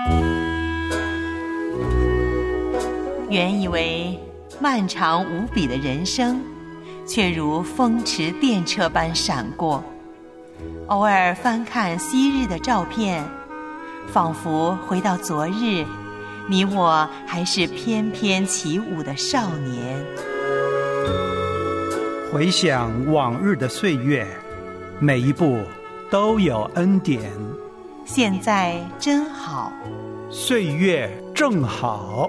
原以为漫长无比的人生，却如风驰电掣般闪过。偶尔翻看昔日的照片，仿佛回到昨日，你我还是翩翩起舞的少年。 回想往日的岁月，每一步都有恩典。 现在真好， 岁月正好。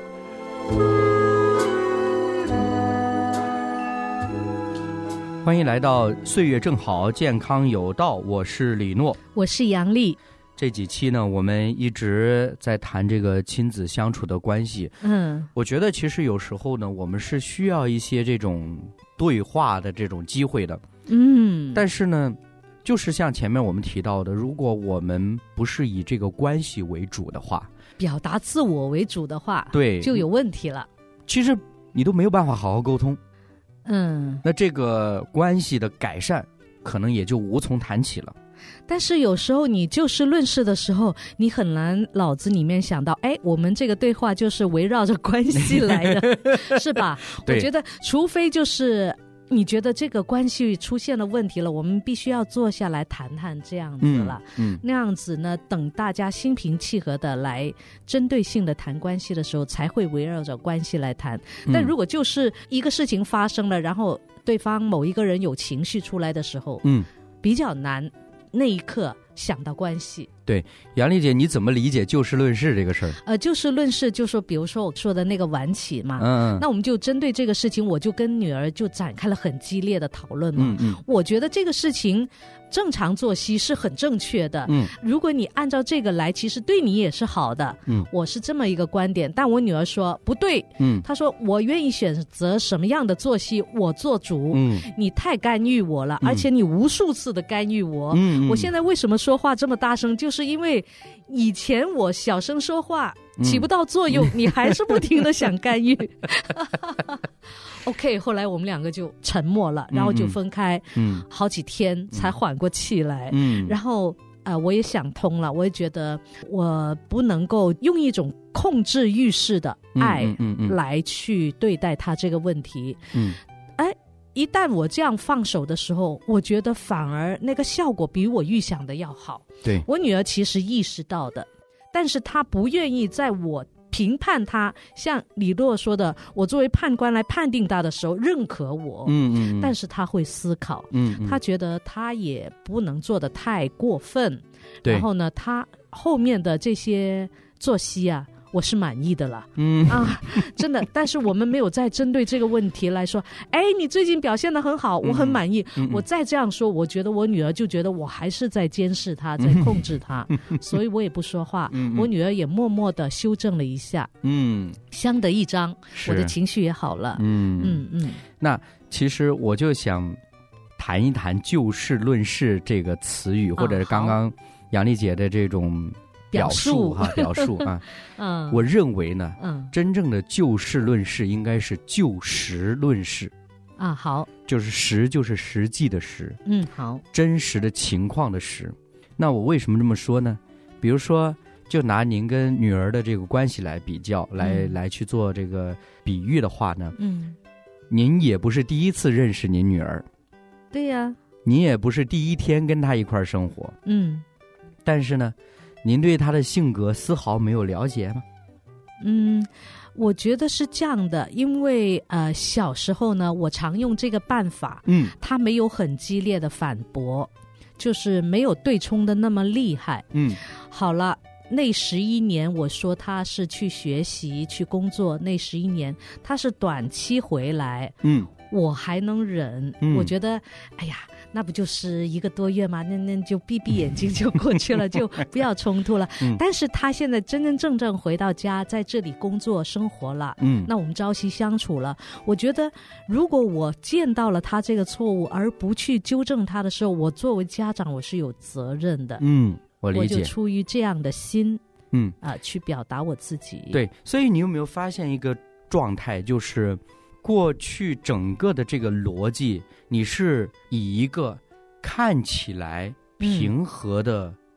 欢迎来到岁月正好，健康有道，我是李诺， 我是杨丽。 这几期呢，我们一直在谈这个亲子相处的关系。我觉得其实有时候呢，我们是需要一些这种对话的这种机会的。但是呢，就是像前面我们提到的，如果我们不是以这个关系为主的话， 表达自我为主的话， 对， 就有问题了。 其实你都没有办法好好沟通。 那这个关系的改善可能也就无从谈起了。 但是有时候你就事论事的时候，你很难脑子里面想到，我们这个对话就是围绕着关系来的，是吧？我觉得除非就是你觉得这个关系出现了问题了，我们必须要坐下来谈谈这样子了。那样子呢，等大家心平气和的来针对性的谈关系的时候，才会围绕着关系来谈。但如果就是一个事情发生了，然后对方某一个人有情绪出来的时候，比较难那一刻想到关系。 对，杨丽姐，你怎么理解就事论事这个事儿？ 就事论事，就说比如说我说的那个晚起嘛，那我们就针对这个事情，我就跟女儿就展开了很激烈的讨论嘛。我觉得这个事情正常作息是很正确的。如果你按照这个来，其实对你也是好的。我是这么一个观点，但我女儿说不对。她说我愿意选择什么样的作息，我做主。你太干预我了，而且你无数次的干预我。我现在为什么说话这么大声，就是因为以前我小声说话起不到作用，你还是不停的想干预。OK， 后来我们两个就沉默了，然后就分开，好几天才缓过气来。然后我也想通了，我也觉得我不能够用一种控制欲式的爱来去对待他这个问题。一旦我这样放手的时候，我觉得反而那个效果比我预想的要好。对，我女儿其实意识到的，但是她不愿意在我评判她，像李洛说的，我作为判官来判定她的时候认可我。但是她会思考，她觉得她也不能做得太过分。然后呢，她后面的这些作息啊，我是满意的了。真的。但是我们没有再针对这个问题来说，你最近表现得很好，我很满意。我再这样说，我觉得我女儿就觉得我还是在监视她，在控制她。所以我也不说话。我女儿也默默地修正了一下。相得益彰，我的情绪也好了。 那其实我就想谈一谈就事论事这个词语，或者是刚刚杨丽姐的这种表述啊。我认为呢，真正的就事论事应该是就实论事啊。好， 就是实就是实际的实。 好， 真实的情况的实。那我为什么这么说呢？比如说，就拿您跟女儿的这个关系来比较，来去做这个比喻的话呢，您也不是第一次认识您女儿。 对呀。 您也不是第一天跟她一块生活。但是呢，您对她的性格丝毫没有了解吗？ 我觉得是这样的，因为小时候呢，我常用这个办法，她没有很激烈的反驳，就是没有对冲的那么厉害。好了，那11年我说她是去学习去工作，那11年她是短期回来，我还能忍。我觉得那不就是1个多月吗？那就闭眼睛就过去了，就不要冲突了。但是他现在真正回到家，在这里工作生活了，那我们朝夕相处了。我觉得如果我见到了他这个错误而不去纠正他的时候，我作为家长我是有责任的。 我理解。 我就出于这样的心去表达我自己。 对，所以你有没有发现一个状态，就是过去整个的这个逻辑，你是以一个看起来平和的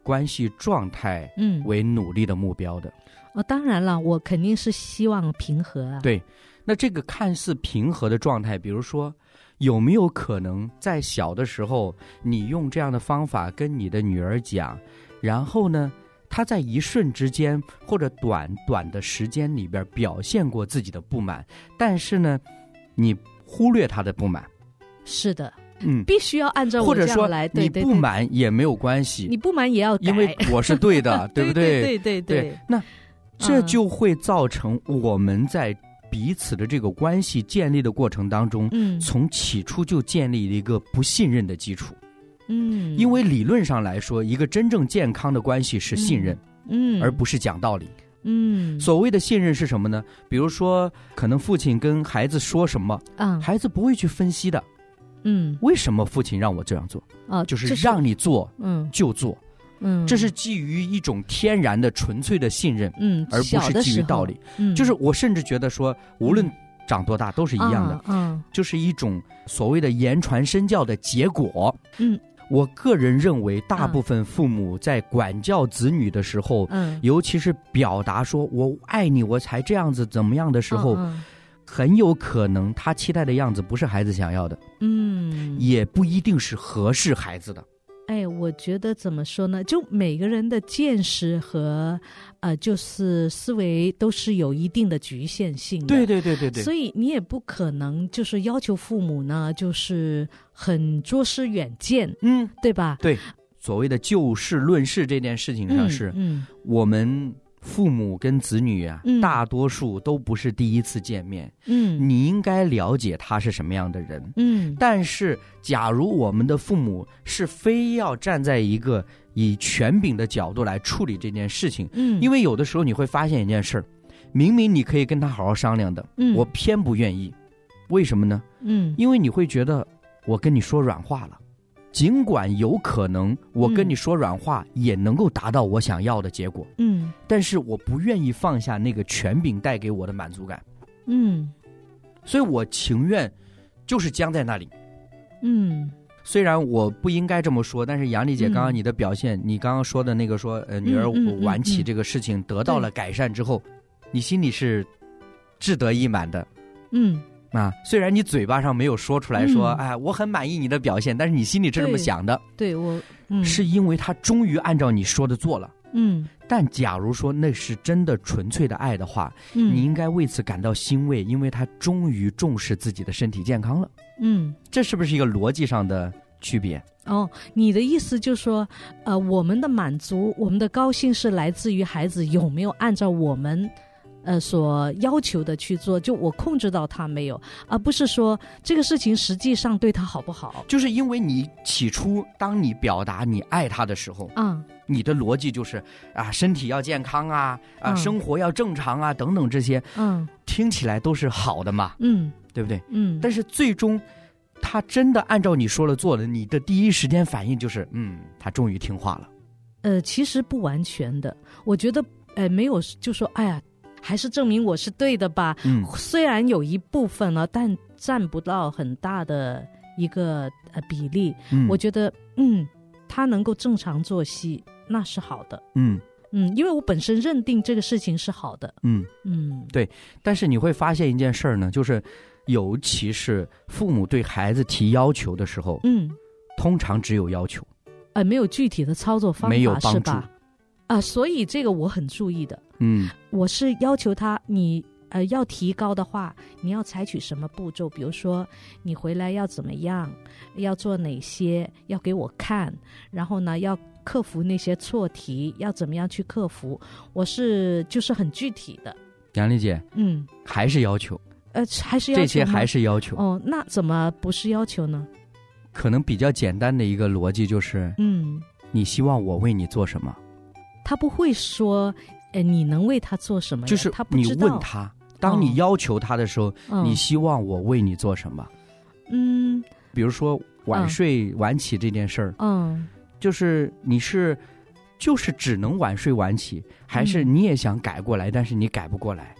关系状态为努力的目标的。 当然了，我肯定是希望平和啊。 对，那这个看似平和的状态，比如说有没有可能在小的时候你用这样的方法跟你的女儿讲，然后呢她在一瞬之间或者短短的时间里边表现过自己的不满，但是呢你忽略她的不满。 是的，必须要按照我这样来。 或者说你不满也没有关系， 你不满也要改， 因为我是对的对不对？ 对。 那这就会造成我们在彼此的这个关系建立的过程当中，从起初就建立了一个不信任的基础。因为理论上来说，一个真正健康的关系是信任，而不是讲道理。所谓的信任是什么呢？比如说可能父亲跟孩子说什么，孩子不会去分析的。为什么父亲让我这样做？就是让你做，就做。这是基于一种天然的纯粹的信任，而不是基于道理。就是我甚至觉得说，无论长多大都是一样的，就是一种所谓的言传身教的结果。我个人认为，大部分父母在管教子女的时候，尤其是表达说我爱你，我才这样子怎么样的时候，很有可能他期待的样子不是孩子想要的，也不一定是合适孩子的。 我觉得怎么说呢？就每个人的见识和就是思维都是有一定的局限性的。 对。 所以你也不可能就是要求父母呢，就是很卓识远见，对吧？对， 所谓的就事论事这件事情上是，我们父母跟子女啊，大多数都不是第一次见面，你应该了解他是什么样的人，但是假如我们的父母是非要站在一个以权柄的角度来处理这件事情，因为有的时候你会发现一件事儿，明明你可以跟他好好商量的，我偏不愿意，为什么呢？因为你会觉得我跟你说软话了。尽管有可能我跟你说软话也能够达到我想要的结果，但是我不愿意放下那个权柄带给我的满足感，所以我情愿就是僵在那里。虽然我不应该这么说，但是杨丽姐刚刚你的表现，你刚刚说的那个说女儿晚起这个事情得到了改善之后，你心里是志得意满的。虽然你嘴巴上没有说出来说，我很满意你的表现，但是你心里是这么想的。对，我是因为他终于按照你说的做了。但假如说那是真的纯粹的爱的话，你应该为此感到欣慰，因为他终于重视自己的身体健康了。这是不是一个逻辑上的区别？ 你的意思就是说，我们的满足，我们的高兴是来自于孩子有没有按照我们所要求的去做，就我控制到他没有，而不是说这个事情实际上对他好不好。 就是因为你起初当你表达你爱他的时候，你的逻辑就是身体要健康生活要正常等等这些，听起来都是好的嘛，对不对？但是最终他真的按照你说了做了，你的第一时间反应就是他终于听话了。 其实不完全的，我觉得没有就说还是证明我是对的吧。虽然有一部分呢，但占不到很大的一个比例。我觉得他能够正常作息那是好的。因为我本身认定这个事情是好的。 对。但是你会发现一件事儿呢，就是尤其是父母对孩子提要求的时候，通常只有要求， 没有具体的操作方法， 没有帮助。 所以这个我很注意的。我是要求他，你要提高的话，你要采取什么步骤？比如说你回来要怎么样，要做哪些，要给我看，然后呢要克服那些错题，要怎么样去克服。我是就是很具体的。 杨丽姐，还是要求， 还是要求吗？ 这些还是要求。 那怎么不是要求呢？ 可能比较简单的一个逻辑就是，你希望我为你做什么？ 他不会说，你能为他做什么？ 就是你问他，当你要求他的时候，你希望我为你做什么？比如说晚睡晚起这件事儿，就是你是就是只能晚睡晚起，还是你也想改过来，但是你改不过来？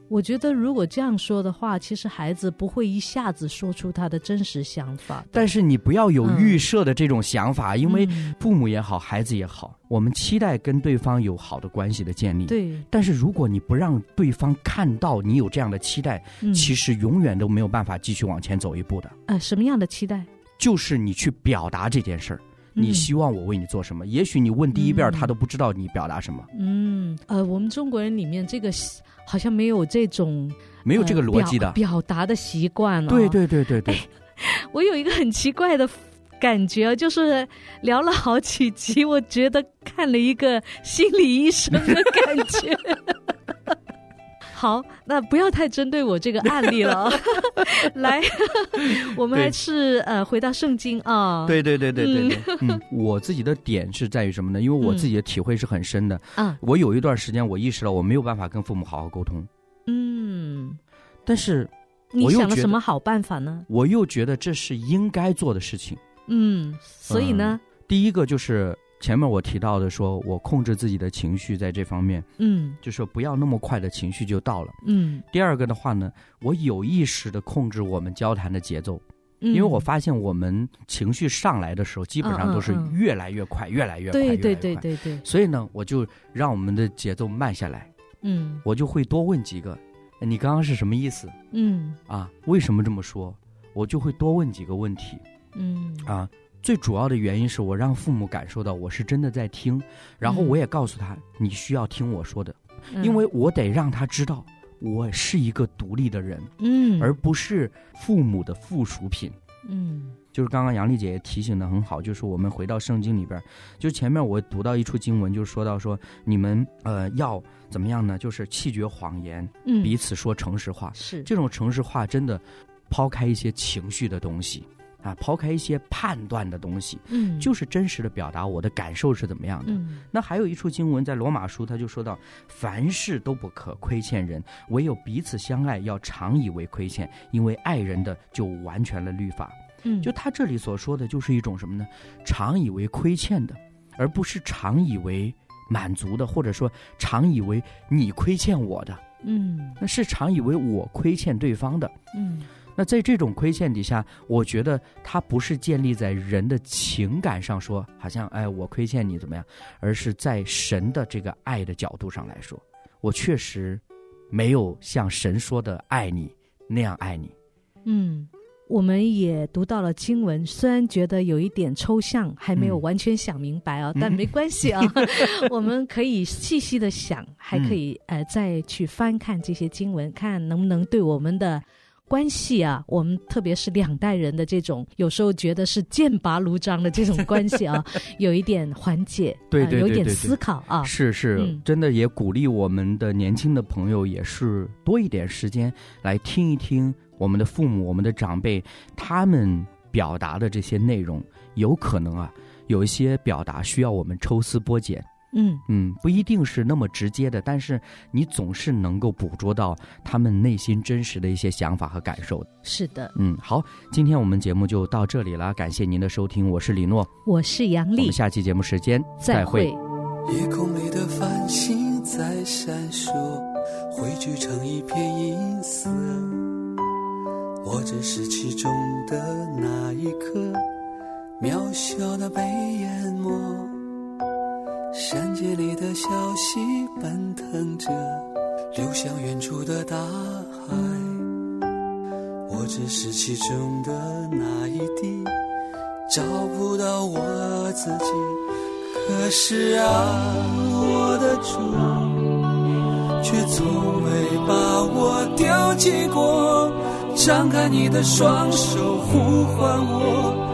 我觉得如果这样说的话，其实孩子不会一下子说出他的真实想法。 但是你不要有预设的这种想法，因为父母也好，孩子也好，我们期待跟对方有好的关系的建立。 对。 但是如果你不让对方看到你有这样的期待，其实永远都没有办法继续往前走一步的。 什么样的期待？ 就是你去表达这件事儿。你希望我为你做什么？也许你问第一遍他都不知道你表达什么。 我们中国人里面这个好像没有这种没有这个逻辑的表达的习惯。 对。 我有一个很奇怪的感觉，就是聊了好几集，我觉得看了一个心理医生的感觉。好，那不要太针对我这个案例了。来，我们还是回到圣经啊。 对。我自己的点是在于什么呢？因为我自己的体会是很深的。我有一段时间我意识到我没有办法跟父母好好沟通。但是你想了什么好办法呢？ 我又觉得这是应该做的事情。 所以呢， 第一个就是前面我提到的，说我控制自己的情绪，在这方面，就说不要那么快的情绪就到了。第二个的话呢，我有意识的控制我们交谈的节奏，因为我发现我们情绪上来的时候，基本上都是越来越快，越来越快， 对。 所以呢，我就让我们的节奏慢下来。我就会多问几个，你刚刚是什么意思？为什么这么说？我就会多问几个问题。最主要的原因是我让父母感受到我是真的在听，然后我也告诉他你需要听我说的，因为我得让他知道我是一个独立的人，而不是父母的附属品。就是刚刚杨丽姐也提醒的很好，就是我们回到圣经里边，就前面我读到一处经文，就说到说你们要怎么样呢？就是弃绝谎言，彼此说诚实话。 是这种诚实话，真的抛开一些情绪的东西。抛开一些判断的东西，就是真实的表达我的感受是怎么样的。那还有一处经文在罗马书，他就说到凡事都不可亏欠人，唯有彼此相爱，要常以为亏欠，因为爱人的就完全了律法。就他这里所说的就是一种什么呢？常以为亏欠的，而不是常以为满足的，或者说常以为你亏欠我的。那是常以为我亏欠对方的。那在这种亏欠底下，我觉得它不是建立在人的情感上说好像我亏欠你怎么样，而是在神的这个爱的角度上来说，我确实没有像神说的爱你那样爱你。 我们也读到了经文，虽然觉得有一点抽象，还没有完全想明白但没关系我们可以细细的想，还可以再去翻看这些经文，看能不能对我们的关系我们特别是两代人的这种有时候觉得是剑拔弩张的这种关系有一点缓解， 对， 有一点思考是真的也鼓励我们的年轻的朋友也是多一点时间来听一听我们的父母、我们的长辈他们表达的这些内容，有可能有一些表达需要我们抽丝剥茧。不一定是那么直接的，但是你总是能够捕捉到他们内心真实的一些想法和感受。 是的。 好，今天我们节目就到这里了，感谢您的收听，我是李诺， 我是杨丽， 我们下期节目时间再会。 夜空里的繁星在闪烁，汇聚成一片银色，我只是其中的那一颗渺小的被淹没，山涧里的小溪奔腾着，流向远处的大海，我只是其中的那一滴，找不到我自己。可是我的主却从未把我丢弃过，张开你的双手呼唤我，